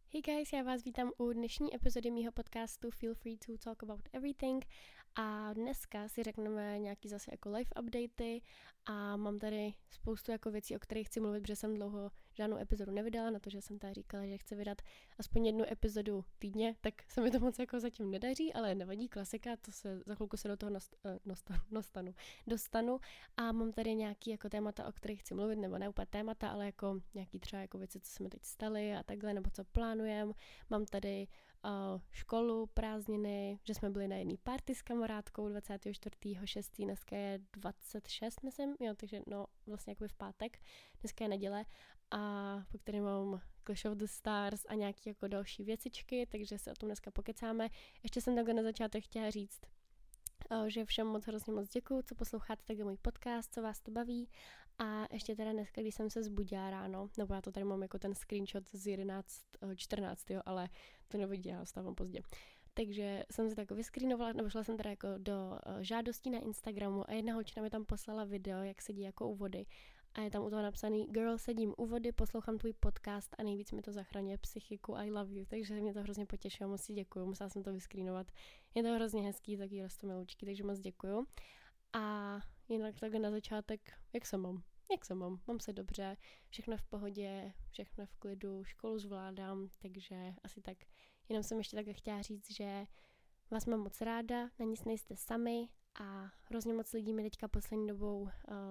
Hey guys, já vás vítám u dnešní epizody mýho podcastu Feel Free to Talk About Everything a dneska si řekneme nějaký zase jako live updaty a mám tady spoustu jako věcí, o kterých chci mluvit, protože jsem dlouho žádnou epizodu nevydala, na to, že jsem tady říkala, že chci vydat aspoň jednu epizodu týdně, tak se mi to moc jako zatím nedaří, ale nevadí, klasika, to se za chvilku se do toho dostanu a mám tady nějaký jako témata, o kterých chci mluvit, nebo ne úplně témata, ale jako nějaký třeba jako věci, co se mi teď staly a takhle, nebo co plánujem. Mám tady školu, prázdniny, že jsme byli na jedné party s kamarádkou 24.6. Dneska je 26, myslím, jo, takže no vlastně jakoby v pátek, dneska je neděle a po který mám Clash of the Stars a nějaký jako další věcičky, takže se o tom dneska pokecáme. Ještě jsem takhle na začátek chtěla říct, že všem hrozně moc děkuju, co posloucháte takhle můj podcast, co vás to baví a ještě teda dneska, když jsem se zbudila ráno, nebo já to tady mám jako ten screenshot z 11.14, ale to nevidí, já stávám pozdě. Takže jsem si tak vyscreenovala, nebo šla jsem teda jako do žádostí na Instagramu a jedna holčina mi tam poslala video, jak sedí jako u vody a je tam u toho napsaný Girl, sedím u vody, poslouchám tvůj podcast a nejvíc mi to zachraňuje psychiku, I love you, takže mě to hrozně potěšilo, moc si děkuju, musela jsem to vyscreenovat. Je to hrozně hezký, taky rostomiloučky, takže moc děkuju. A jinak tak na začátek, jak se mám? Mám se dobře, všechno v pohodě, všechno v klidu, školu zvládám, takže asi tak. Jenom jsem ještě takhle chtěla říct, že vás mám moc ráda, na nic nejste sami a hrozně moc lidí mi teďka poslední dobou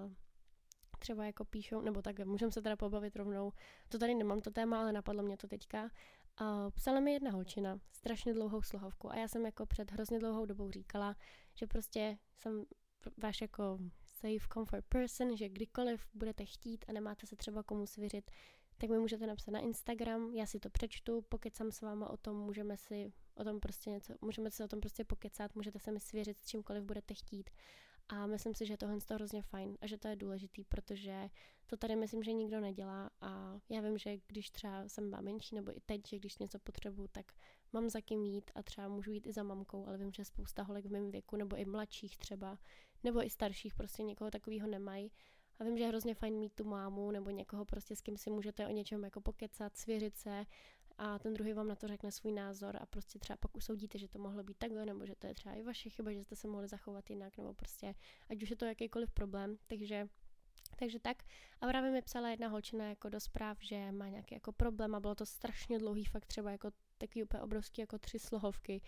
třeba jako píšou, nebo tak můžeme se teda pobavit rovnou. To tady nemám to téma, ale napadlo mě to teďka. Psala mi jedna holčina, strašně dlouhou slohovku a já jsem jako před hrozně dlouhou dobou říkala, že prostě jsem váš jako safe comfort person, že kdykoliv budete chtít a nemáte se třeba komu svěřit, tak mi můžete napsat na Instagram, já si to přečtu, pokecám s váma o tom, můžeme si o tom prostě pokecat, můžete se mi svěřit s čímkoliv budete chtít. A myslím si, že tohle je hrozně fajn a že to je důležitý, protože to tady myslím, že nikdo nedělá a já vím, že když třeba jsem byla menší nebo i teď, že když něco potřebuju, tak mám za kým jít a třeba můžu jít i za mamkou, ale vím, že spousta holek v mém věku nebo i mladších třeba, nebo i starších prostě někoho takového nemají. A vím, že je hrozně fajn mít tu mámu nebo někoho prostě, s kým si můžete o něčem jako pokecat, svěřit se a ten druhý vám na to řekne svůj názor a prostě třeba pak usoudíte, že to mohlo být takhle, nebo že to je třeba i vaše chyba, že jste se mohli zachovat jinak, nebo prostě ať už je to jakýkoliv problém, takže tak. A právě mi psala jedna holčina jako do zpráv, že má nějaký jako problém a bylo to strašně dlouhý, fakt třeba jako taky úplně obrovský jako 3 slohovky,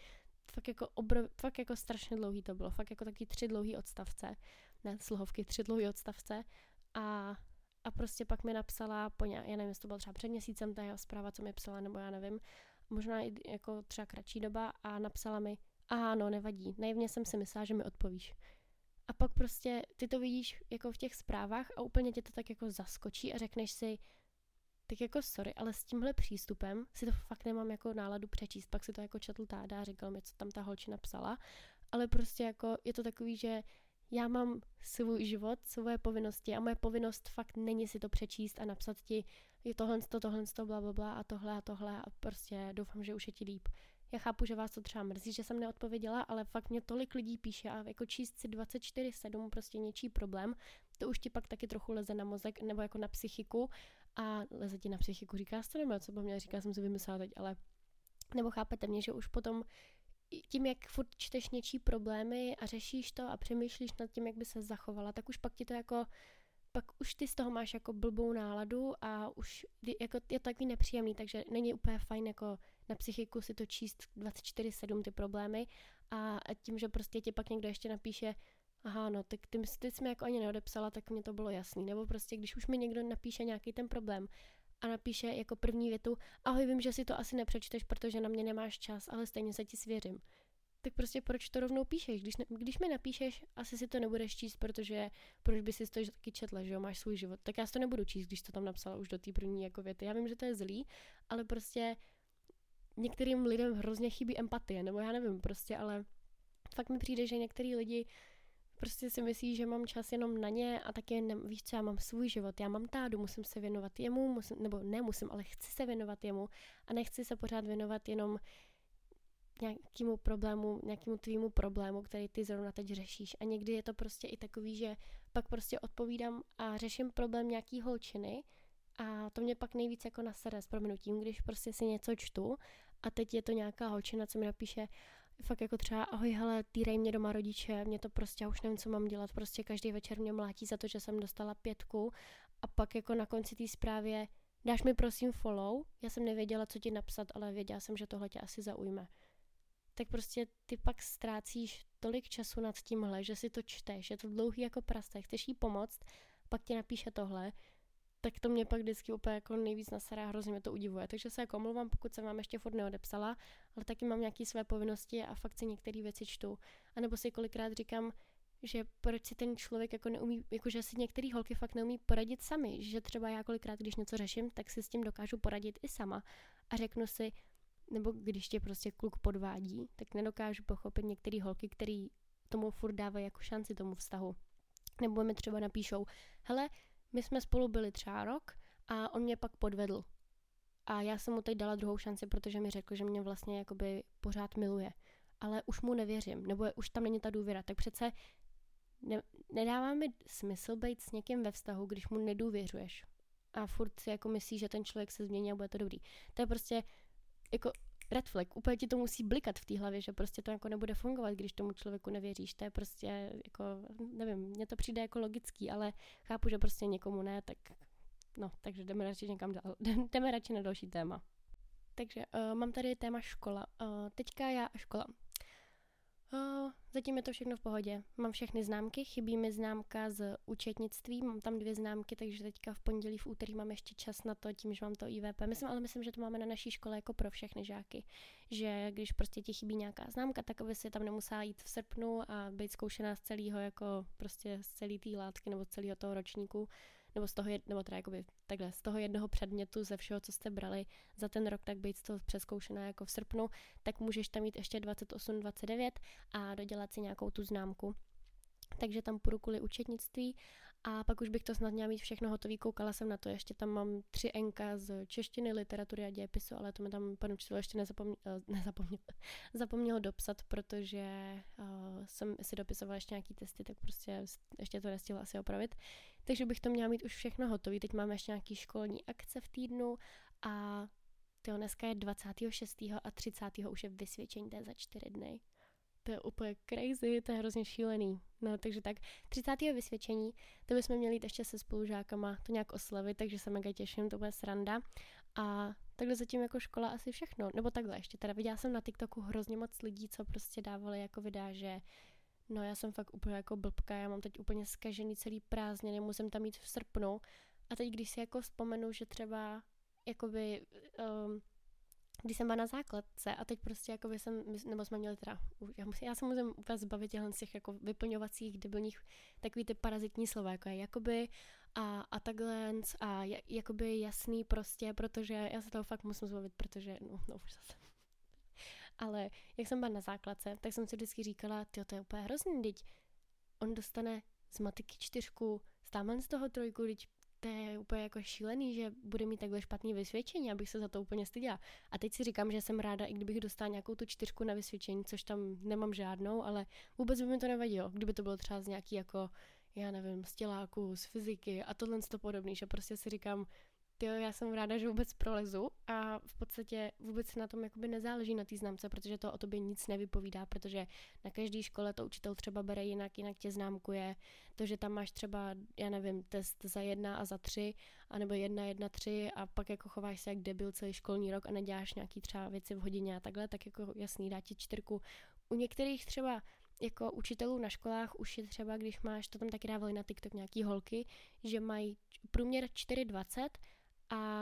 fakt jako strašně dlouhý to bylo, fakt jako taky 3 dlouhý odstavce, ne slohovky, 3 dlouhý odstavce a prostě pak mi napsala, já nevím, jestli to bylo třeba před měsícem ta jeho zpráva, co mi psala, nebo já nevím, možná i jako třeba kratší doba a napsala mi, no nevadí, naivně jsem si myslela, že mi odpovíš. A pak prostě ty to vidíš jako v těch zprávách a úplně tě to tak jako zaskočí a řekneš si, tak jako sorry, ale s tímhle přístupem si to fakt nemám jako náladu přečíst, pak si to jako četl táda a říkal mi, co tam ta holčina psala, ale prostě jako je to takový, že já mám svůj život, svoje povinnosti a moje povinnost fakt není si to přečíst a napsat ti tohle, blablabla a tohle a prostě doufám, že už je ti líp. Já chápu, že vás to třeba mrzí, že jsem neodpověděla, ale fakt mě tolik lidí píše a jako číst si 24/7 prostě něčí problém, to už ti pak taky trochu leze na mozek nebo jako na psychiku a leze ti na psychiku, říkáš to nebo co po mě říká, jsem si vymyslela teď, ale nebo chápete mě, že už potom tím, jak furt čteš něčí problémy a řešíš to a přemýšlíš nad tím, jak by se zachovala, tak už pak ti to jako pak už ty z toho máš jako blbou náladu a už jako je to takový nepříjemný, takže není úplně fajn jako na psychiku si to číst 24/7 ty problémy a tím, že prostě ti pak někdo ještě napíše no, tak ty jsi mi jako ani neodepsala, tak mně to bylo jasný. Nebo prostě, když už mi někdo napíše nějaký ten problém a napíše jako první větu, ahoj, vím, že si to asi nepřečteš, protože na mě nemáš čas, ale stejně se ti svěřím. Tak prostě proč to rovnou píšeš? Když mi napíšeš, asi si to nebudeš číst, protože proč by si to taky četla, že jo, máš svůj život. Tak já si to nebudu číst, když to tam napsala už do té první jako věty. Já vím, že to je zlý, ale prostě některým lidem hrozně chybí empatie, nebo já nevím prostě, ale fakt mi přijde, že některý lidi prostě si myslí, že mám čas jenom na ně a taky víš co, já mám svůj život, já mám tádu, musím se věnovat jemu, ale chci se věnovat jemu a nechci se pořád věnovat jenom nějakému tvýmu problému, který ty zrovna teď řešíš. A někdy je to prostě i takový, že pak prostě odpovídám a řeším problém nějaký holčiny A to mě pak nejvíc jako nasere s prominutím, když prostě si něco čtu a teď je to nějaká holčina, co mi napíše fakt jako třeba ahoj, hele, týrej mě doma rodiče, mě to prostě, já už nevím, co mám dělat, prostě každý večer mě mlátí za to, že jsem dostala 5 a pak jako na konci té zprávě dáš mi prosím follow, já jsem nevěděla, co ti napsat, ale věděla jsem, že tohle tě asi zaujme. Tak prostě ty pak ztrácíš tolik času nad tímhle, že si to čteš, je to dlouhý jako prase, chceš jí pomoct, pak ti napíše tohle, tak to mě pak vždycky úplně jako nejvíc nasere a hrozně mě to udivuje. Takže se jako omlouvám, pokud jsem vám ještě furt neodepsala, ale taky mám nějaké své povinnosti a fakt si některé věci čtu. A nebo si kolikrát říkám, že proč si ten člověk jako neumí, jakože si některé holky fakt neumí poradit sami, že třeba já kolikrát, když něco řeším, tak si s tím dokážu poradit i sama a řeknu si, nebo když tě prostě kluk podvádí, tak nedokážu pochopit některé holky, který tomu furt dávají jako šanci tomu vztahu. Nebo mi třeba napíšou, hele, my jsme spolu byli třeba rok a on mě pak podvedl. A já jsem mu teď dala druhou šanci, protože mi řekl, že mě vlastně jakoby pořád miluje. Ale už mu nevěřím, nebo už tam není ta důvěra. Tak přece nedává mi smysl být s někým ve vztahu, když mu nedůvěřuješ. A furt si jako myslíš, že ten člověk se změní a bude to dobrý. To je prostě jako red flag. Úplně ti to musí blikat v té hlavě, že prostě to jako nebude fungovat, když tomu člověku nevěříš. To je prostě jako, nevím, mně to přijde jako logický, ale chápu, že prostě někomu ne, tak no, takže jdeme radši někam dál. Jdeme radši na další téma. Takže mám tady téma škola. Teďka já a škola. Zatím je to všechno v pohodě. Mám všechny známky, chybí mi známka z účetnictví, mám tam 2 známky, takže teďka v pondělí, v úterý mám ještě čas na to, tím, že mám to IVP. Myslím, že to máme na naší škole jako pro všechny žáky, že když prostě ti chybí nějaká známka, tak aby si tam nemusela jít v srpnu a být zkoušená z celého, jako prostě z celé té látky nebo z celého toho ročníku, nebo z toho, nebo teda jakoby takhle, z toho jednoho předmětu, ze všeho, co jste brali za ten rok, tak být z toho přezkoušená jako v srpnu, tak můžeš tam mít ještě 28, 29 a dodělat si nějakou tu známku. Takže tam půjdu kvůli účetnictví a pak už bych to snad měla mít všechno hotový, koukala jsem na to, ještě tam mám 3 NK z češtiny, literatury a dějepisu, ale to mi tam pan učitel ještě zapomněl dopsat, protože jsem si dopisovala ještě nějaký testy, tak prostě ještě to nestihla asi opravit. Takže bych to měla mít už všechno hotový, teď máme ještě nějaký školní akce v týdnu a dneska je 26. a 30. už je vysvědčení, to je za 4 dny. To je úplně crazy, to je hrozně šílený. No, takže tak, 30. vysvědčení, to bychom měli jít ještě se spolužákama to nějak oslavit, takže se mega těším, to bude sranda. A takhle zatím jako škola asi všechno. Nebo takhle ještě, teda viděla jsem na TikToku hrozně moc lidí, co prostě dávali jako videa, že no já jsem fakt úplně jako blbka, já mám teď úplně zkažený celý prázdniny, musím tam jít v srpnu. A teď když si jako vzpomenu, že třeba jakoby když jsem byla na základce a teď prostě jako nebo jsme měli teda, já se musím úplně zbavit těchto z těch jako vyplňovacích debilních takový ty parazitní slova, jako je jakoby a takhle a jakoby jasný prostě, protože já se toho fakt musím zbavit, protože no už zase. Ale jak jsem byla na základce, tak jsem si vždycky říkala, to je úplně hrozný, teď on dostane z matiky 4, stámen z toho 3, teď to je úplně jako šílený, že bude mít takhle špatný vysvědčení, abych se za to úplně styděla. A teď si říkám, že jsem ráda, i kdybych dostala nějakou tu 4 na vysvědčení, což tam nemám žádnou, ale vůbec by mi to nevadilo, kdyby to bylo třeba z nějaký jako, já nevím, z těláku, z fyziky a tohle to podobný, že prostě si říkám, já jsem ráda, že vůbec prolezu a v podstatě vůbec na tom jakoby nezáleží na té známce, protože to o tobě nic nevypovídá, protože na každé škole to učitel třeba bere jinak tě známkuje, to, že tam máš třeba, já nevím, test za 1 a za 3, anebo 1, 1, 3 a pak jako chováš se jak debil celý školní rok a neděláš nějaký třeba věci v hodině a takhle, tak jako jasný, dá ti 4. U některých třeba jako učitelů na školách už je třeba, když máš, to tam taky dávali na TikTok nějaký holky, že mají průměr 4,20 a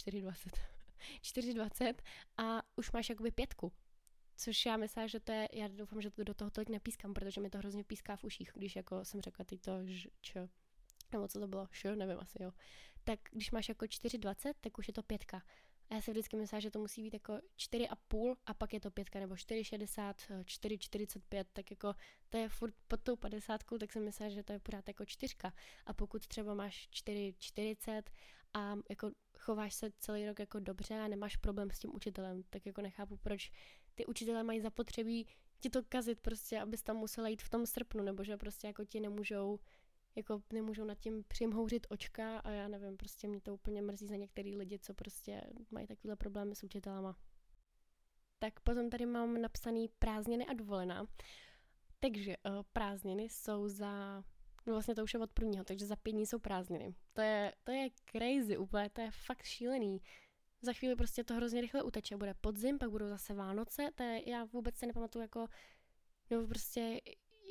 4,20 a už máš jakoby 5. Což já myslím, že to je, já doufám, že to do toho tolik nepískám, protože mi to hrozně píská v uších, když jako jsem řekla teď to nebo co to bylo, nevím asi, jo. Tak když máš jako 4,20, tak už je to 5. A já si vždycky myslím, že to musí být jako 4,5 a pak je to 5, nebo 4,60, 4,45, tak jako to je furt pod tou 50, tak si myslím, že to je pořád jako 4. A pokud třeba máš 4,40 a jako chováš se celý rok jako dobře a nemáš problém s tím učitelem, tak jako nechápu, proč ty učitelé mají zapotřebí ti to kazit prostě, abys tam musela jít v tom srpnu, nebo že prostě jako ti nemůžou jako nemůžou nad tím přimhouřit očka a já nevím, prostě mě to úplně mrzí za některý lidi, co prostě mají takovýhle problémy s učitelama. Tak potom tady mám napsaný prázdniny a dovolená. Takže prázdniny jsou no vlastně to už je od prvního, takže za 5 dní jsou prázdniny. To je crazy úplně, to je fakt šílený. Za chvíli prostě to hrozně rychle uteče, bude podzim, pak budou zase Vánoce, já vůbec se nepamatuju nebo prostě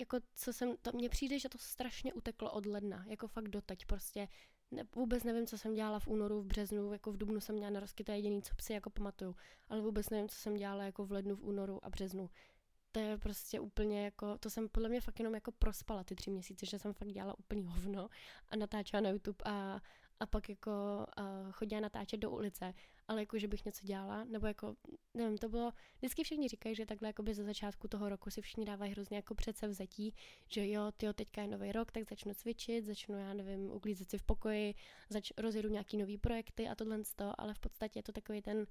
mně přijde, že to strašně uteklo od ledna, jako fakt doteď prostě. Vůbec nevím, co jsem dělala v únoru, v březnu, jako v dubnu jsem měla narosky, to je jediný, co si jako pamatuju, ale vůbec nevím, co jsem dělala jako v lednu, v únoru a březnu. To je prostě úplně jako, to jsem podle mě fakt jenom jako prospala ty 3 měsíce, že jsem fakt dělala úplný hovno a natáčela na YouTube a pak jako chodila natáčet do ulice, ale jako, že bych něco dělala, nebo jako, nevím, to bylo, vždycky všichni říkají, že takhle jakoby ze začátku toho roku si všichni dávají hrozně jako předsevzetí, že jo, teďka je nový rok, tak začnu cvičit, začnu, já nevím, uklízet si v pokoji, rozjedu nějaký nový projekty a tohle z toho, ale v podstatě je to takový ten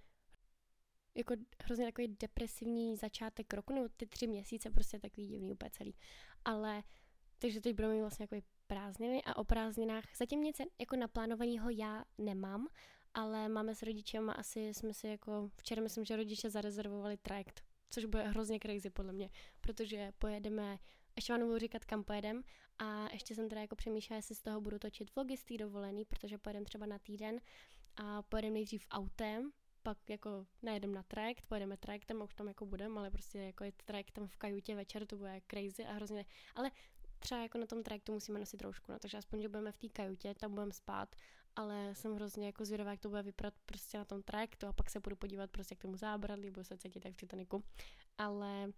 jako hrozně takový depresivní začátek roku, nebo ty 3 měsíce prostě takový divný úplně celý. Ale, takže teď budeme mít vlastně jako prázdniny a o prázdninách zatím nic jako naplánovaného já nemám, ale máme s rodičem asi jsme si jako, včera myslím, že rodiče zarezervovali trajekt, což bude hrozně crazy podle mě, protože pojedeme, ještě vám nebudu říkat, kam pojedem a ještě jsem teda jako přemýšlela, jestli z toho budu točit vlogy z té dovolený, protože pojedem třeba na týden a pojedem nejdřív autem, pak jako najedem na trajekt, pojedeme trajektem a už tam jako budem, ale prostě jako jet trajektem v kajutě večer, to bude crazy a hrozně, ale třeba jako na tom trajektu musíme nosit roušku, no, takže aspoň, že budeme v té kajutě, tam budeme spát, ale jsem hrozně jako zvědavá, jak to bude vypadat prostě na tom trajektu a pak se budu podívat prostě k tomu zábradlí, budu se cítit jak v Titaniku, ale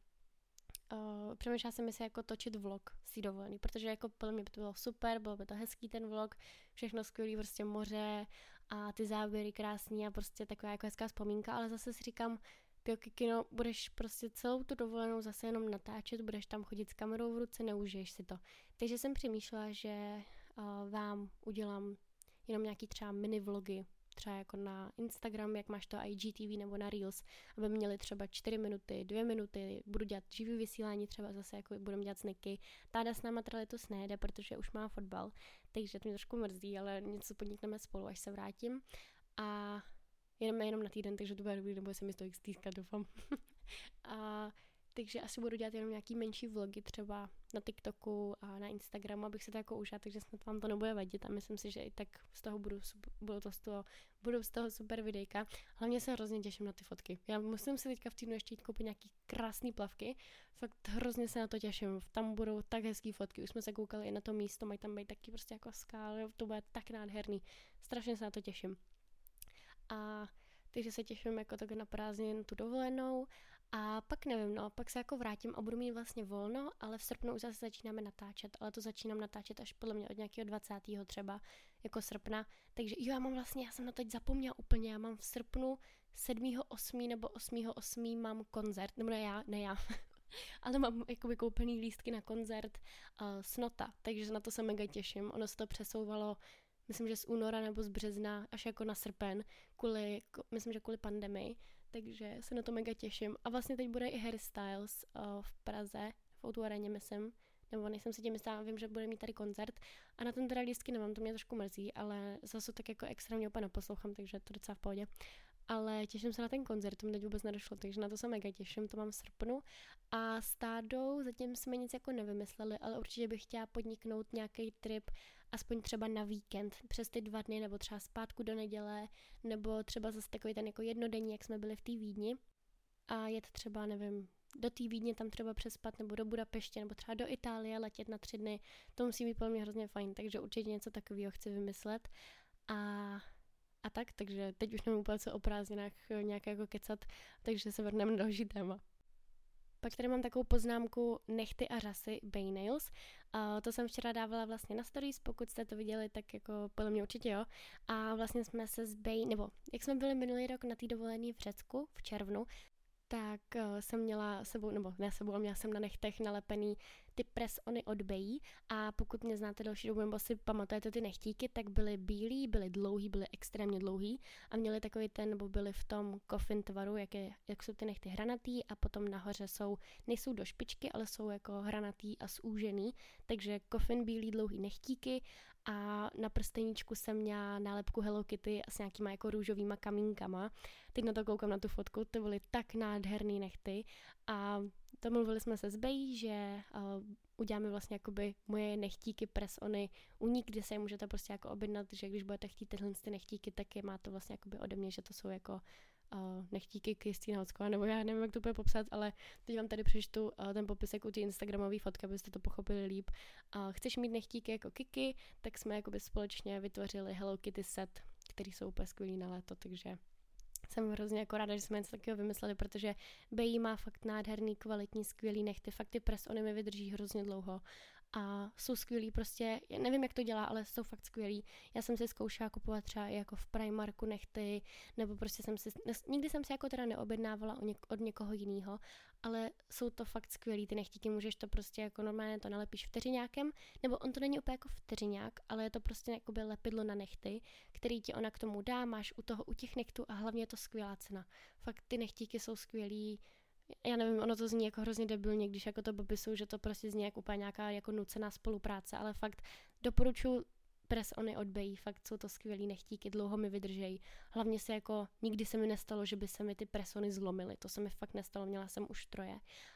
přemýšlela jsem si jako točit vlog si dovolený, protože jako podle mě by to bylo super, bylo by to hezký ten vlog, všechno skvělý, prostě moře a ty záběry krásný a prostě taková jako hezká vzpomínka, ale zase si říkám, ty kino, budeš prostě celou tu dovolenou zase jenom natáčet, budeš tam chodit s kamerou v ruce, neužiješ si to. Takže jsem přemýšlela, že vám udělám jenom nějaký třeba mini vlogy, třeba jako na Instagram, jak máš to IGTV nebo na Reels, aby měli třeba 4 minuty, 2 minuty, budu dělat živý vysílání, třeba zase jako budeme dělat sneky. Táda s náma teda letos nejde, protože už má fotbal, takže to mě trošku mrzí, ale něco podnikneme spolu, až se vrátím. A jedeme jenom na týden, takže to bude dobrý, nebo se mi to stýskat, doufám. A takže asi budu dělat jenom nějaký menší vlogy třeba na TikToku a na Instagramu, abych se to jako užila, takže snad vám to nebude vadit a myslím si, že i tak z toho budou z toho super videjka. Hlavně se hrozně těším na ty fotky. Já musím si teďka v týdnu ještě jít koupit nějaký krásný plavky, fakt hrozně se na to těším. Tam budou tak hezký fotky, už jsme se koukali i na to místo, mají tam být taky prostě jako skály, to bude tak nádherný. Strašně se na to těším. A takže se těším jako tak na prázdniny, tu dovolenou a pak nevím, no, pak se jako vrátím a budu mít vlastně volno, ale v srpnu už zase začínáme natáčet, ale to začínám natáčet až podle mě od nějakého 20. třeba, jako srpna, takže jo, já jsem na to teď zapomněla úplně, já mám v srpnu 7.8. nebo 8.8. mám koncert, nebo ne já, ale mám jakoby koupený lístky na koncert Snota, takže se na to se mega těším, ono se to přesouvalo, myslím, že z února nebo z března až jako na srpen, myslím, že kvůli pandemii, takže se na to mega těším. A vlastně teď bude i Harry Styles v Praze, v O2 areně, myslím, nebo nejsem si tím jistá, vím, že bude mít tady koncert a na ten teda lístky nemám, to mě trošku mrzí, ale zase tak jako extrémně úplně neposlouchám, takže to docela v pohodě. Ale těším se na ten koncert, to mi teď vůbec nedošlo, takže na to se mega těším, to mám v srpnu. A s Tádou zatím jsme nic jako nevymysleli, ale určitě bych chtěla podniknout nějaký trip, aspoň třeba na víkend, přes ty 2 dny, nebo třeba zpátku do neděle, nebo třeba zase takový ten jako jednodenní, jak jsme byli v té Vídni. A jet třeba, nevím, do té Vídně tam třeba přespat, nebo do Budapeště, nebo třeba do Itálie letět na 3 dny. To musí být pro mě hrozně fajn, takže určitě něco takového chci vymyslet. A tak, takže teď už nevím úplně co o prázdninách nějak jako kecat, takže se vrhneme na další téma. Pak tady mám takovou poznámku nechty a řasy Bay Nails. To jsem včera dávala vlastně na stories, pokud jste to viděli, tak jako podle mě určitě jo. A vlastně jsme se jak jsme byli minulý rok na té dovolené v Řecku v červnu, tak jsem měla sebou, nebo ne sebou, ale měla jsem na nechtech nalepený ty press-ony od Bejí a pokud mě znáte další dobu, nebo si pamatujete ty nechtíky, tak byly bílý, byly dlouhý, byly extrémně dlouhý a měly takový ten, nebo byly v tom coffin tvaru, jak jsou ty nechty hranatý a potom nahoře nejsou do špičky, ale jsou jako hranatý a zúžený, takže coffin bílý dlouhý nechtíky a na prsteníčku jsem měla nálepku Hello Kitty a s nějakýma jako růžovýma kamínkama. Teď na to koukám na tu fotku, to byly tak nádherný nechty a domluvili jsme se s Bejí, že uděláme vlastně jakoby moje nechtíky press-ony u ní, kde se je můžete prostě jako objednat, že když budete chtít tyhle ty nechtíky, tak je máte vlastně jakoby ode mě, že to jsou jako nechtíky Kristýna Hocková, nebo já nevím, jak to bude popsat, ale teď vám tady přečtu ten popisek u té instagramové fotky, abyste to pochopili líp. Chceš mít nechtíky jako Kiki, tak jsme jakoby společně vytvořili Hello Kitty set, který jsou úplně skvělý na léto, takže jsem hrozně jako ráda, že jsme něco takového vymysleli, protože Bejí má fakt nádherný, kvalitní, skvělý nechty, fakt ty press-ony mi vydrží hrozně dlouho a jsou skvělý, prostě, já nevím, jak to dělá, ale jsou fakt skvělý. Já jsem si zkoušela kupovat třeba i jako v Primarku nechty, nebo prostě nikdy jsem si jako teda neobjednávala od někoho jiného, ale jsou to fakt skvělý, ty nechtíky, můžeš to prostě jako normálně to nalepíš vteřiňákem, nebo on to není úplně jako vteřiňák, ale je to prostě jakoby lepidlo na nechty, který ti ona k tomu dá, máš u těch nechtů a hlavně je to skvělá cena. Fakt ty nechtíky jsou skvělý. Já nevím, ono to zní jako hrozně debilně, když jako to popisuju, že to prostě zní jako úplně nějaká jako nucená spolupráce, ale fakt doporučuji press-ony od Bejí, fakt jsou to skvělý nechtíky, dlouho mi vydržejí. Hlavně se jako, nikdy se mi nestalo, že by se mi ty press-ony zlomily, to se mi fakt nestalo, měla jsem už 3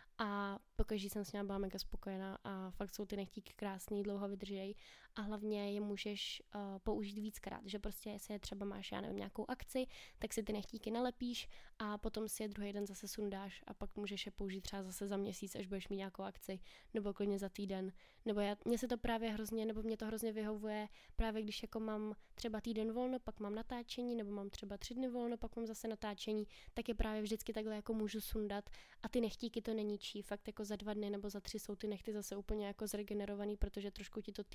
a pokaždý jsem s ním byla mega spokojená a fakt jsou ty nechtíky krásný, dlouho vydržejí a hlavně je můžeš použít víckrát, že prostě jestli je třeba máš, já nevím, nějakou akci, tak si ty nechtíky nalepíš a potom si je druhý den zase sundáš a pak můžeš je použít třeba zase za měsíc, až budeš mít nějakou akci, nebo klidně za týden, nebo mně se to právě hrozně, nebo mě to hrozně vyhovuje, právě když jako mám třeba týden volno, pak mám natáčení, nebo mám třeba 3 dny volno, pak mám zase natáčení, tak je právě vždycky takhle jako můžu sundat a ty nechtíky to ničí, fakt jako za 2 dny nebo za 3 jsou ty nechty zase úplně jako zregenerovaný, protože trošku ti to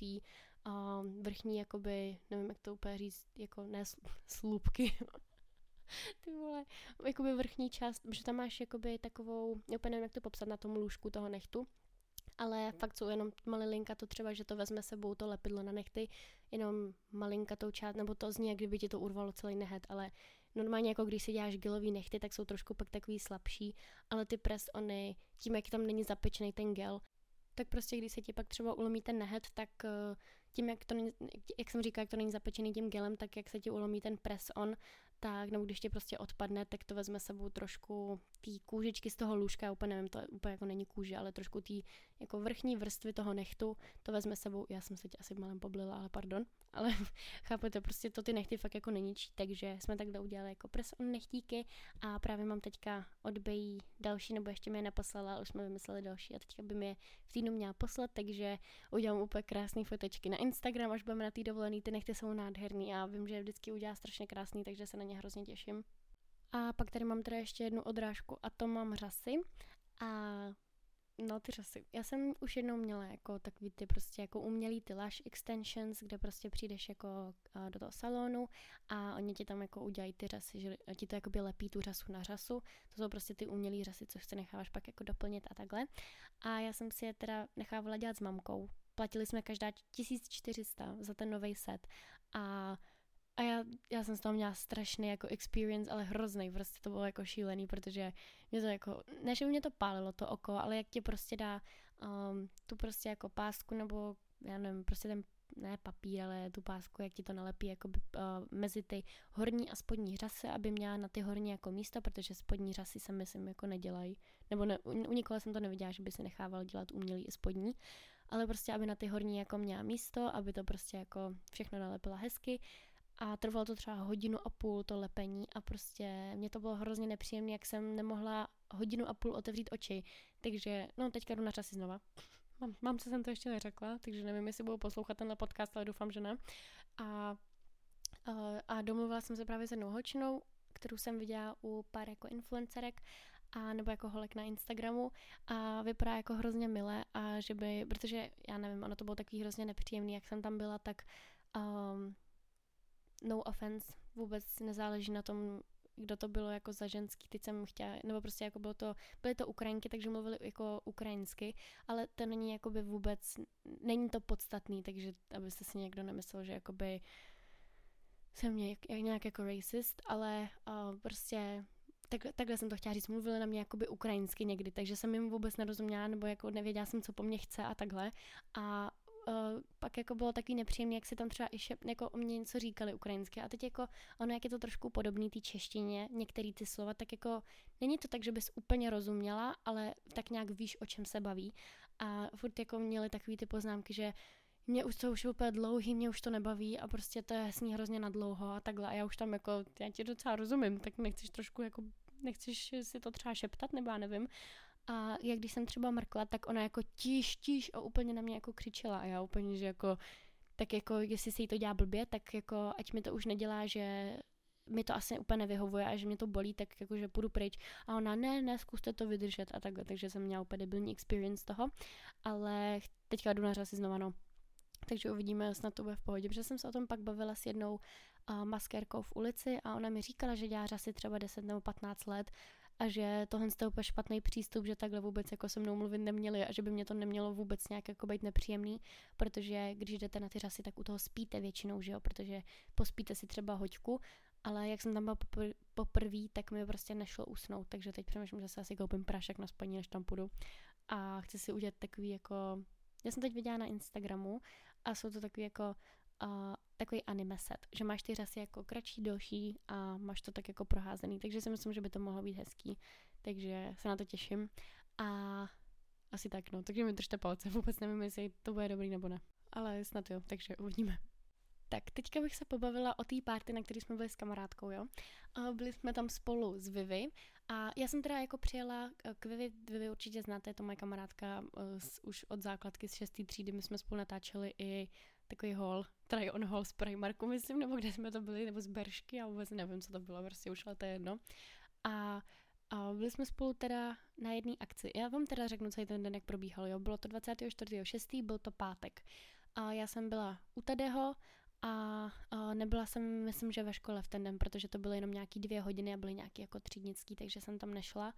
vrchní jakoby, nevím jak to úplně říct, jako ne slupky, ty vole, jakoby vrchní část, že tam máš jakoby takovou, úplně nevím jak to popsat na tom lůžku toho nechtu, ale fakt jsou jenom malinka to třeba, že to vezme sebou to lepidlo na nechty, jenom malinka tou část, nebo to zní, jak kdyby ti to urvalo celý nehet, ale normálně jako když si děláš gelový nechty, tak jsou trošku pak takový slabší, ale ty press-ony, tím jak tam není zapečený ten gel, tak prostě když se ti pak třeba ulomí ten nehet, tak tím, jak jsem říkala, jak to není zapečený tím gelem, tak jak se ti ulomí ten press-on, tak, nebo když ti prostě odpadne, tak to vezme sebou trošku té kůžičky z toho lůžka, já úplně nevím, to úplně jako není kůže, ale trošku té jako vrchní vrstvy toho nechtu, to vezme sebou, já jsem se tě asi malem poblila, ale pardon, ale chápete, prostě to ty nechty fakt jako neničí, takže jsme takhle udělali jako press-on nechtíky a právě mám teďka od Bejí další, nebo ještě mi je neposlala, ale už jsme vymysleli další a teďka by mi je v týdnu měla poslat, takže udělám úplně krásné fotečky na Instagram, až budeme na té dovolený, ty nechty jsou nádherný a vím, že vždycky udělá strašně krásný, takže se na ně hrozně těším. A pak tady mám teda ještě jednu odrážku a to mám řasy a no ty řasy. Já jsem už jednou měla jako takový ty prostě jako umělý ty lash extensions, kde prostě přijdeš jako do toho salonu a oni ti tam jako udělají ty řasy, že ti to jakoby lepí tu řasu na řasu. To jsou prostě ty umělý řasy, co si necháváš pak jako doplnit a takhle. A já jsem si je teda nechávala dělat s mamkou. Platili jsme každá 1400 za ten nový set a já jsem z toho měla strašný jako experience, ale hrozný, prostě to bylo jako šílený, protože mě to jako, ne, že mě to pálilo to oko, ale jak ti prostě dá tu prostě jako pásku, nebo já nevím, prostě ten, ne papír, ale tu pásku, jak ti to nalepí jako mezi ty horní a spodní řasy, aby měla na ty horní jako místo, protože spodní řasy se myslím jako nedělají, nebo ne, u nikoho jsem to neviděla, že by si nechával dělat umělý i spodní, ale prostě aby na ty horní jako měla místo, aby to prostě jako všechno nalepila hezky. A trvalo to třeba 1,5 hodiny to lepení a prostě mě to bylo hrozně nepříjemné, jak jsem nemohla 1,5 hodiny otevřít oči. Takže, no teďka jdu na řasy znova. Mamce jsem to ještě neřekla, takže nevím, jestli budu poslouchat tenhle podcast, ale doufám, že ne. A domluvila jsem se právě s jednou holčinou, kterou jsem viděla u pár jako influencerek a nebo jako holek na Instagramu a vypadá jako hrozně milé a že by, protože já nevím, ono to bylo takový hrozně nepříjemný, jak jsem tam byla, tak no offense, vůbec nezáleží na tom, kdo to bylo jako za ženský, teď jsem chtěla, nebo prostě jako byly to Ukrajinky, takže mluvili jako ukrajinsky, ale to není jakoby vůbec, není to podstatný, takže abyste si někdo nemyslel, že jakoby jsem nějak jako racist, ale prostě takhle jsem to chtěla říct, mluvili na mě jakoby ukrajinsky někdy, takže jsem jim vůbec nerozuměla, nebo jako nevěděla jsem, co po mně chce a takhle. A pak jako bylo takový nepříjemný, jak si tam třeba i jako o mě něco říkali ukrajinsky. A teď jako ono, jak je to trošku podobný té češtině, některý ty slova, tak jako není to tak, že bys úplně rozuměla, ale tak nějak víš, o čem se baví. A furt jako měli takový ty poznámky, že mě už to už je úplně dlouhý, mě už to nebaví a prostě to je sní hrozně na dlouho a takhle. A já už tam jako, já ti docela rozumím, tak nechceš trošku jako, nechceš si to třeba šeptat, nebo já nevím. A jak když jsem třeba mrkla, tak ona jako tíž a úplně na mě jako křičela a já úplně, že jako, tak jako jestli se jí to dělá blbě, tak jako ať mi to už nedělá, že mi to asi úplně nevyhovuje a že mě to bolí, tak jakože půjdu pryč. A ona, ne, zkuste to vydržet a takhle, takže jsem měla úplně debilní experience toho, ale teďka jdu na řasy znova, no. Takže uvidíme, snad to bude v pohodě, protože jsem se o tom pak bavila s jednou maskérkou v ulici a ona mi říkala, že dělá řasy třeba 10 nebo 15 let a že tohle je úplně špatný přístup, že takhle vůbec jako se mnou mluvit neměli a že by mě to nemělo vůbec nějak jako být nepříjemný, protože když jdete na ty řasy, tak u toho spíte většinou, že jo, protože pospíte si třeba hoďku, ale jak jsem tam byla poprvé, tak mi prostě nešlo usnout, takže teď přemýšlím, že se asi koupím prášek na spaní, než tam půjdu a chci si udělat takový jako, já jsem teď viděla na Instagramu a jsou to takový jako takový anime set, že máš ty řasy jako kratší, delší a máš to tak jako proházený, takže si myslím, že by to mohlo být hezký, takže se na to těším a asi tak, no, takže mi držte palce, vůbec nevím, jestli to bude dobrý nebo ne, ale snad jo, takže uvidíme. Tak, teďka bych se pobavila o té party, na který jsme byli s kamarádkou, jo. Byli jsme tam spolu s Vivi a já jsem teda jako přijela k Vivi, Vivi určitě znáte, je to moje kamarádka už od základky z 6. třídy, my jsme spolu natáčeli i takový haul, try-on haul z Primarku, myslím, nebo kde jsme to byli, nebo z Beršky, já vůbec nevím, co to bylo, prostě už, ale to je jedno. A byli jsme spolu teda na jedné akci. Já vám teda řeknu celý ten den, jak probíhal, jo. Bylo to 24.6., byl to pátek. A já jsem byla u Tadeho a nebyla jsem, myslím, že ve škole v ten den, protože to byly jenom nějaký 2 hodiny a byly nějaký jako třídnický, takže jsem tam nešla.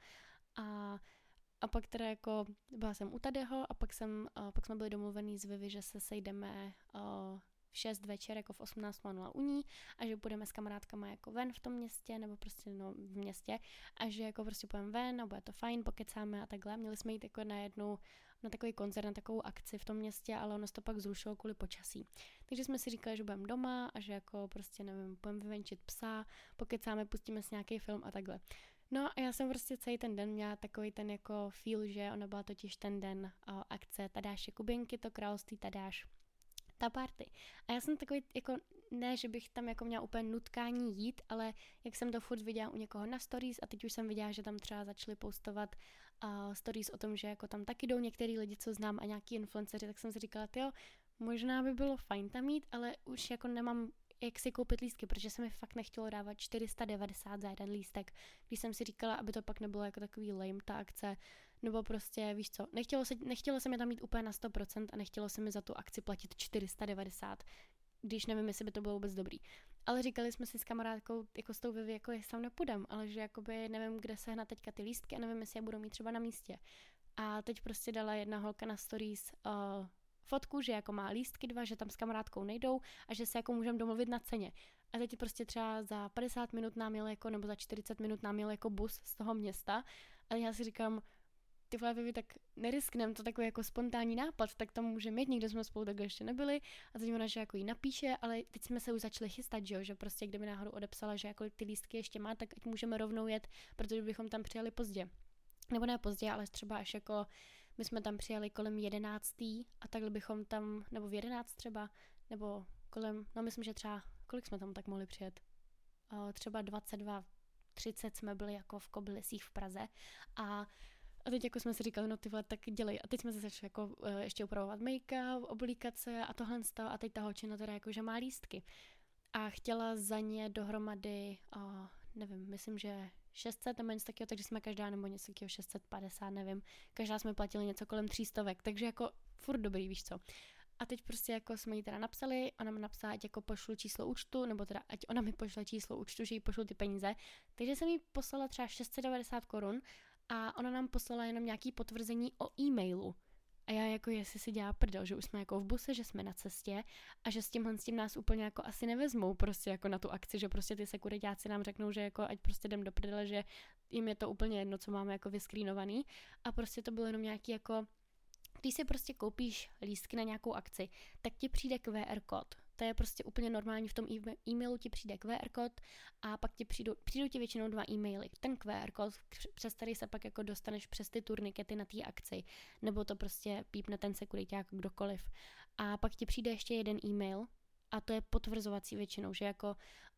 A pak teda jako byla jsem u Tadeho a pak jsme byli domluvený s Vivi, že se sejdeme v 6 večer jako v 18:00 u ní a že půjdeme s kamarádkama jako ven v tom městě nebo prostě no v městě a že jako prostě půjdeme ven a bude to fajn, pokecáme a takhle. Měli jsme jít jako na takový koncert, na takovou akci v tom městě, ale ono se to pak zrušilo kvůli počasí. Takže jsme si říkali, že budeme doma a že jako prostě nevím, budeme vyvenčit psa, pokecáme, pustíme si nějaký film a takhle. No a já jsem prostě celý ten den měla takový ten jako feel, že ona byla totiž ten den akce Tadáše Kubinky, to království Tadáš, ta party. A já jsem takový jako, ne, že bych tam jako měla úplně nutkání jít, ale jak jsem to furt viděla u někoho na stories a teď už jsem viděla, že tam třeba začali postovat stories o tom, že jako tam taky jdou některý lidi, co znám a nějaký influenceři, tak jsem si říkala, jo, možná by bylo fajn tam jít, ale už jako nemám jak si koupit lístky, protože se mi fakt nechtělo dávat 490 za jeden lístek, když jsem si říkala, aby to pak nebylo jako takový lame ta akce, nebo prostě, víš co, nechtělo se mi tam mít úplně na 100% a nechtělo se mi za tu akci platit 490, když nevím, jestli by to bylo vůbec dobrý. Ale říkali jsme si s kamarádkou, jako s tou Vivi, jako jestli tam nepůjdem, ale že jakoby nevím, kde sehnat teďka ty lístky a nevím, jestli je budou mít třeba na místě. A teď prostě dala jedna holka na stories fotku, že jako má lístky 2, že tam s kamarádkou nejdou a že se jako můžeme domluvit na ceně. A teď prostě třeba za 50 minut nám jel jako, nebo za 40 minut nám jel jako bus z toho města a já si říkám, ty vole, Vivi, tak nerisknem, to takový jako spontánní nápad, tak tam můžeme jít, nikdo jsme spolu takhle ještě nebyli a teď ona, že jako jí napíše, ale teď jsme se už začali chystat, že prostě kdyby náhodou odepsala, že jako ty lístky ještě má, tak ať můžeme rovnou jet, protože bychom tam přijeli pozdě. Nebo ne pozdě, ale třeba až jako my jsme tam přijeli kolem 11. a takhle bychom tam, nebo v 11 třeba, nebo kolem, no myslím, že třeba, kolik jsme tam tak mohli přijet? Třeba 22:30 jsme byli jako v Kobylisích v Praze a teď jako jsme si říkali, no ty vole, tak dělej. A teď jsme se začali jako ještě upravovat make-up, oblíkat se a tohle a teď ta holčina teda jako, že má lístky. A chtěla za ně dohromady, nevím, myslím, že 600 nebo něco takového, takže jsme každá, nebo něco takového 650, nevím. Každá jsme platili něco kolem 300, takže jako furt dobrý, víš co. A teď prostě jako jsme jí teda napsali, ona mi napsala, ať jako pošlu číslo účtu, nebo teda ať ona mi pošle číslo účtu, že jí pošlu ty peníze. Takže jsem jí poslala třeba 690 korun a ona nám poslala jenom nějaký potvrzení o e-mailu. A já jako, jestli si dělá prdel, že už jsme jako v buse, že jsme na cestě a že s tím nás úplně jako asi nevezmou prostě jako na tu akci, že prostě ty sekuritáci nám řeknou, že jako ať prostě jdem do prdele, že jim je to úplně jedno, co máme jako vyskrínovaný. A prostě to bylo jenom nějaký jako, když si prostě koupíš lístky na nějakou akci, tak ti přijde QR kód. To je prostě úplně normální, v tom e-mailu ti přijde QR kód a pak ti přijdou ti většinou 2 e-maily. Ten QR kód, přes který se pak jako dostaneš přes ty turnikety na té akci, nebo to prostě pípne ten sekuriták kdokoliv. A pak ti přijde ještě jeden e-mail a to je potvrzovací většinou, že jako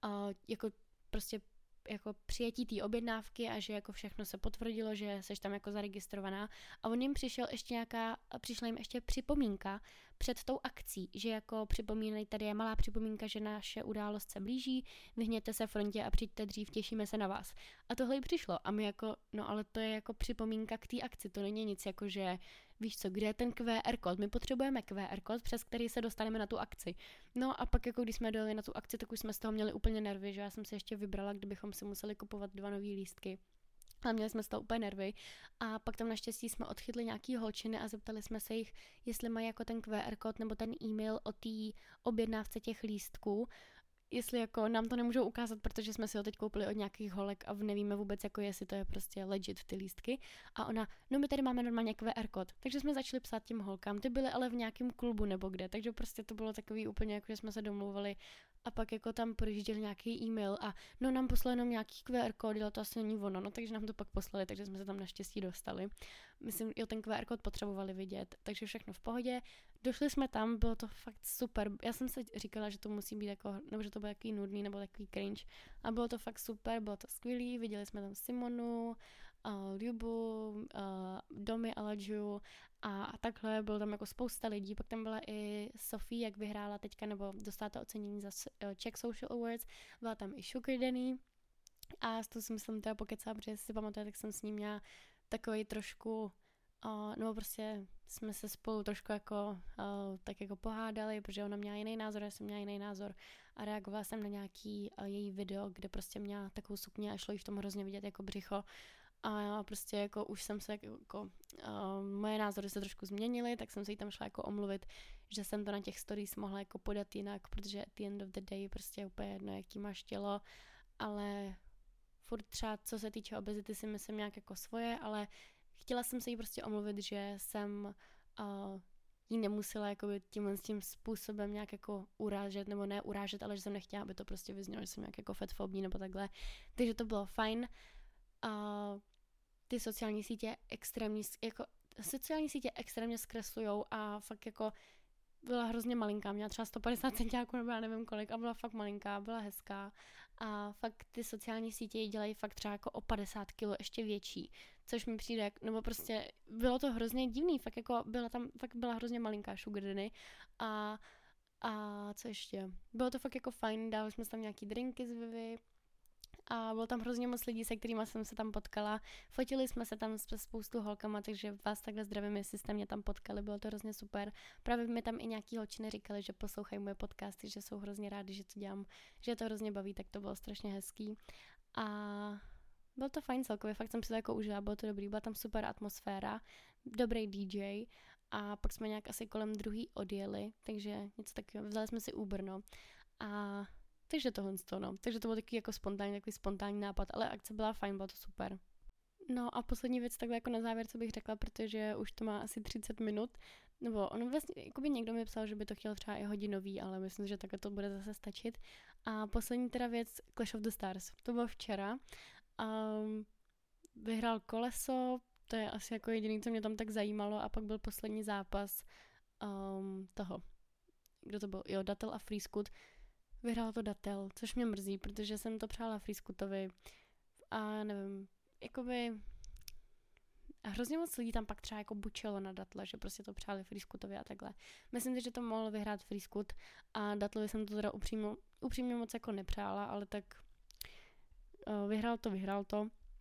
prostě jako přijetí té objednávky a že jako všechno se potvrdilo, že seš tam jako zaregistrovaná a on jim přišla jim ještě připomínka před tou akcí, že jako připomínají, tady je malá připomínka, že naše událost se blíží, vyhněte se frontě a přijďte dřív, těšíme se na vás. A tohle jí přišlo a my jako, no ale to je jako připomínka k té akci, to není nic jako, že víš co, kde je ten QR kód, my potřebujeme QR kód, přes který se dostaneme na tu akci. No a pak jako když jsme dojeli na tu akci, tak už jsme z toho měli úplně nervy, že já jsem si ještě vybrala, kdybychom si museli kupovat 2 nový lístky. A měli jsme z toho úplně nervy a pak tam naštěstí jsme odchytli nějaký holčiny a zeptali jsme se jich, jestli mají jako ten QR kód nebo ten e-mail o té objednávce těch lístků, jestli jako nám to nemůžou ukázat, protože jsme si ho teď koupili od nějakých holek a nevíme vůbec, jako jestli to je prostě legit ty lístky. A ona, no my tady máme normálně QR kód. Takže jsme začali psát těm holkám, ty byly ale v nějakém klubu nebo kde, takže prostě to bylo takový úplně, jako že jsme se domluvili a pak jako tam projížděl nějaký e-mail a no nám poslali jenom nějaký QR kód, ale to asi není ono, no takže nám to pak poslali, takže jsme se tam naštěstí dostali. Myslím, jo, ten QR kód potřebovali vidět, takže všechno v pohodě. Došli jsme tam, bylo to fakt super. Já jsem si říkala, že to musí být jako, nebo že to bude takový nudný, nebo takový cringe. A bylo to fakt super, bylo to skvělý, viděli jsme tam Simonu, Ljubu, Domy Aladžu a takhle, bylo tam jako spousta lidí. Pak tam byla i Sofie, jak vyhrála teďka, nebo dostala to ocenění za Czech Social Awards. Byla tam i Sugar Danny a s tou jsem se teda pokecala, protože si pamatuje, tak jsem s ním měla takový trošku nebo prostě jsme se spolu trošku jako tak jako pohádali, protože ona měla jiný názor, já jsem měla jiný názor a reagovala jsem na nějaký její video, kde prostě měla takovou sukni a šlo jí v tom hrozně vidět jako břicho a já prostě jako už jsem se jako moje názory se trošku změnily, tak jsem se jí tam šla jako omluvit, že jsem to na těch stories mohla jako podat jinak, protože at the end of the day prostě úplně jedno, jaký máš tělo, ale furt třeba co se týče obezity si myslím nějak jako svoje, ale chtěla jsem se jí prostě omluvit, že jsem jí nemusela jakoby tím způsobem nějak jako urážet, nebo ne urážet, ale že jsem nechtěla, aby to prostě vyznělo, že jsem nějak jako fetfobní nebo takhle. Takže to bylo fajn. Ty sociální sítě extrémně zkreslujou a fakt jako byla hrozně malinká, měla třeba 150 centiáků nebo já nevím kolik a byla fakt malinká, byla hezká a fakt ty sociální sítě ji dělají fakt třeba jako o 50 kilo ještě větší, což mi přijde, nebo prostě bylo to hrozně divný, fakt jako byla hrozně malinká Sugar Danny a co ještě, bylo to fakt jako fajn, dávali jsme tam nějaký drinky z Vivy a bylo tam hrozně moc lidí, se kterými jsem se tam potkala. Fotili jsme se tam s spoustu holkama, takže vás takhle zdravím, jestli jste mě tam potkali, bylo to hrozně super. Právě mi tam i nějaký holčiny říkali, že poslouchají moje podcasty, že jsou hrozně rádi, že to dělám, že to hrozně baví, tak to bylo strašně hezký. A bylo to fajn celkově, fakt jsem si to jako užila, bylo to dobrý, byla tam super atmosféra, dobrý DJ a pak jsme nějak asi kolem 2 odjeli, takže něco takového, vzali jsme si Uber, no. A takže tohle no. Takže to byl takový spontánní nápad, ale akce byla fajn, bylo to super. No a poslední věc takhle jako na závěr, co bych řekla, protože už to má asi 30 minut, nebo ono vlastně, jakoby někdo mi psal, že by to chtěl třeba i hodinový, ale myslím, že takhle to bude zase stačit. A poslední teda věc, Clash of the Stars, to bylo včera. Vyhrál Koleso, to je asi jako jediný, co mě tam tak zajímalo a pak byl poslední zápas toho, kdo to byl, jo, Datel a Freescoot. Vyhrál to Datel, což mě mrzí, protože jsem to přála Freescootovi a nevím, jakoby a hrozně moc lidí tam pak třeba jako bučelo na Datla, že prostě to přáli Freescootovi a takhle. Myslím si, že to mohl vyhrát Freescoot a Datlovi jsem to teda upřímně moc jako nepřála, ale tak vyhrál to.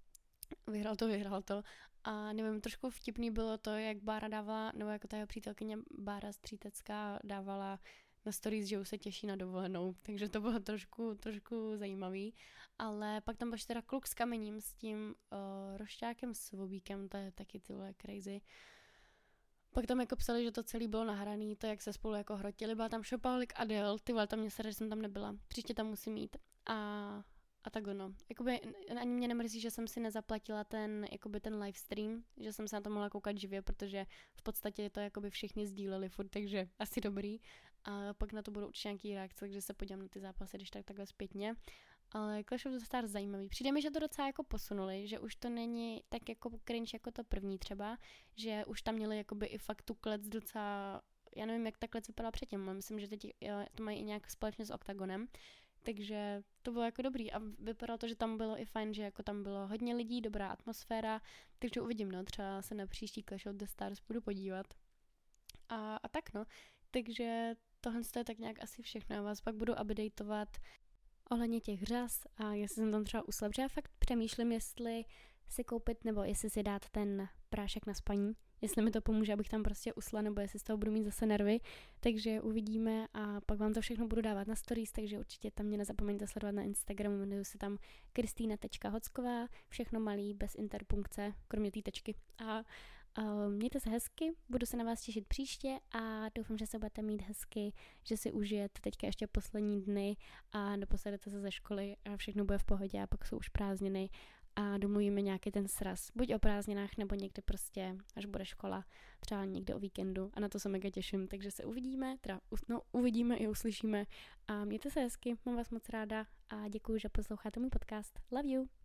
vyhrál to. A nevím, trošku vtipný bylo to, jak Bára dávala, nebo jako ta jeho přítelkyně Bára Střítecká dávala na stories, že už se těší na dovolenou, takže to bylo trošku zajímavý, ale pak tam byl teda kluk s kamením s tím Rošťákem Svobíkem, to je taky ty vole crazy. Pak tam jako psali, že to celé bylo nahraný, to jak se spolu jako hrotili, byla tam Šopálik Adel, ty vole, tam mě sere, že jsem tam nebyla, příště tam musím jít a tak ono. Jakoby ani mě nemrzí, že jsem si nezaplatila ten livestream, že jsem se na to mohla koukat živě, protože v podstatě to jakoby všichni sdíleli furt, takže asi dobrý. A pak na to budou určitě nějaký reakce, takže se podívám na ty zápasy, když takhle zpětně. Ale Clash of the Stars zajímavý. Přijde mi, že to docela jako posunuli, že už to není tak jako cringe jako to první třeba, že už tam měli jakoby i fakt tu klec docela, já nevím, jak ta klec vypadala předtím, ale myslím, že teď to mají i nějak společně s Octagonem, takže to bylo jako dobrý a vypadalo to, že tam bylo i fajn, že jako tam bylo hodně lidí, dobrá atmosféra, takže uvidím, no, třeba se na příští Clash of the Stars budu podívat. A tak no, takže tohle je tak nějak asi všechno, já vás pak budu updateovat ohledně těch řas a jestli jsem tam třeba usla, protože já fakt přemýšlím, jestli si koupit nebo jestli si dát ten prášek na spaní, jestli mi to pomůže, abych tam prostě usla, nebo jestli z toho budu mít zase nervy, takže uvidíme a pak vám to všechno budu dávat na stories, takže určitě tam mě nezapomeňte sledovat na Instagramu, jmenuji se tam Kristýna.Hocková, všechno malý, bez interpunkce, kromě té tečky a mějte se hezky, budu se na vás těšit příště a doufám, že se budete mít hezky, že si užijete teďka ještě poslední dny a neposedete se ze školy a všechno bude v pohodě a pak jsou už prázdniny a domluvíme nějaký ten sraz. Buď o prázdninách, nebo někdy prostě, až bude škola, třeba někde o víkendu a na to se mega těším, takže se uvidíme, uvidíme i uslyšíme a mějte se hezky, mám vás moc ráda a děkuji, že posloucháte můj podcast. Love you!